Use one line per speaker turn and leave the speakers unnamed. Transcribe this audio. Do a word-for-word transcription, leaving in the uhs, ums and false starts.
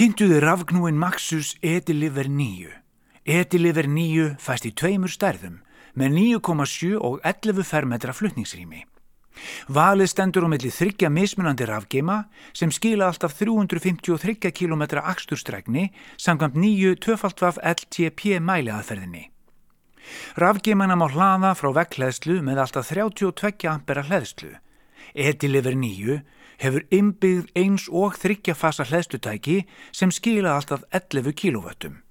Kynntuði rafknúin Maxus Ediliver níu. Ediliver níu fæst í tveimur stærðum með níu komma sjö og ellefu fermetra flutningsrými. Valið stendur á milli þriggja mismunandi rafgeima sem skila alltaf þrjú hundruð fimmtíu og þrjú kílómetra akstursstregni samkvæmt nýju tvöfalt L T P mæliaðferðinni. Rafgeimana má hlaða frá vegghleðslu með alltaf þrjátíu og tveggja ampera hleðslu. Ediliver níu hefur innbyggð eins og þriggja fasa hleðslutæki sem skila alltaf ellefu kílóvöttum.